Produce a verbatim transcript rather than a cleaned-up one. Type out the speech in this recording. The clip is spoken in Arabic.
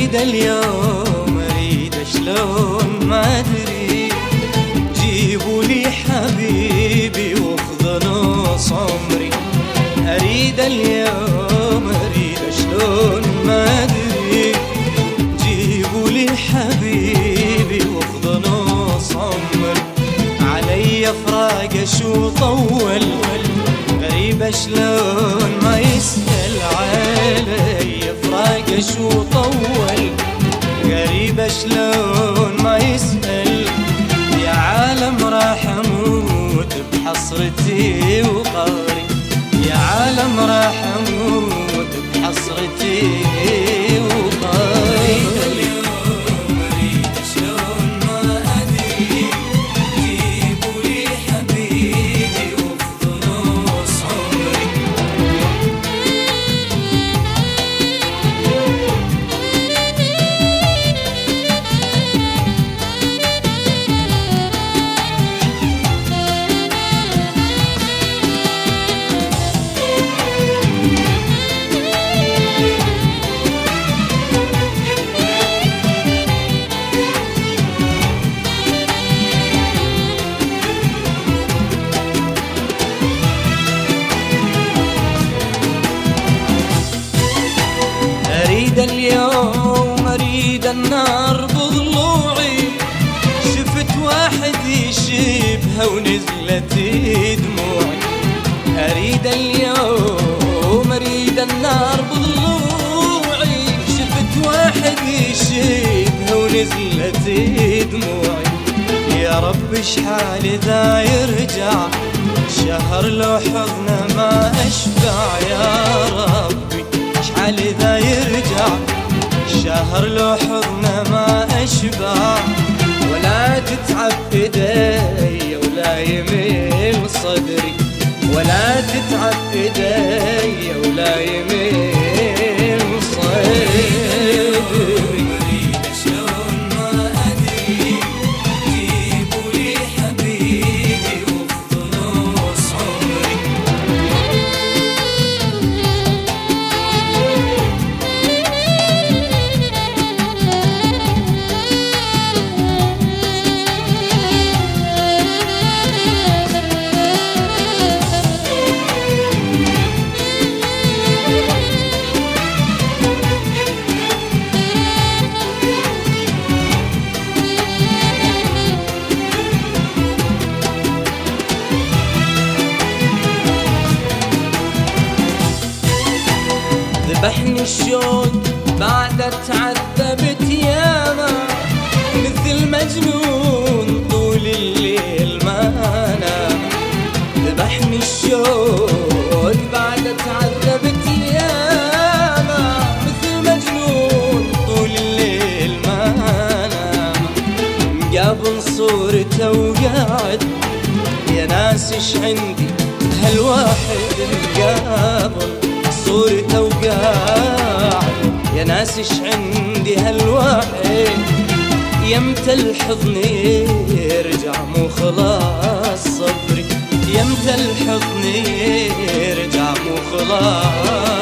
اريد اليوم اريد شلون ما ادري، جيبوا لي حبيبي وخذ نص عمري. اريد اليوم اريد شلون ما ادري، جيبوا لي حبيبي وخذ نص عمري. علي فراق شو طول، غريب شلون ما يسأل علي فراق شو طول، غريب شلون ما يسأل. يا عالم راح اموت بحسرتي وقهري، يا عالم راح اموت بحسرتي وقهري. اليوم اريد شلون ما ادري، جيبوا لي حبيبي وخذ نص عمري. اريد اليوم اريد النار بضلوعي، شفت واحد يشبها ونزلت دموعي. اريد اليوم اريد النار بضلوعي، شفت واحد يشبها ونزلت دموعي. يا رب اشحال ذا يرجع، شهر لو حضنا ما اشبع. يا ربي اشحال ذا يرجع، شهر لو حضنا ما اشبع. ولا تتعب ايدي ولا يميل صدري، ولا تتعب ايدي ولا يميل صدري. اريد شلون ما ادري، جيبوا لي حبيبي وخذ نص عمري. ذبحني الشوق بعد تعذبت ياما، مثل مجنون طول الليل ما نام. ذبحني الشوق بعد تعذبت ياما، مثل مجنون طول الليل ما نام. مقابل صورته وقاعد، يا ناس اش عندي هالواحد مقابل صورته وقاعد. يا ناس اش عندي هالواحد، يمتى الحضن يرجع مو خلاص صبري، يمتى الحضن يرجع مو خلاص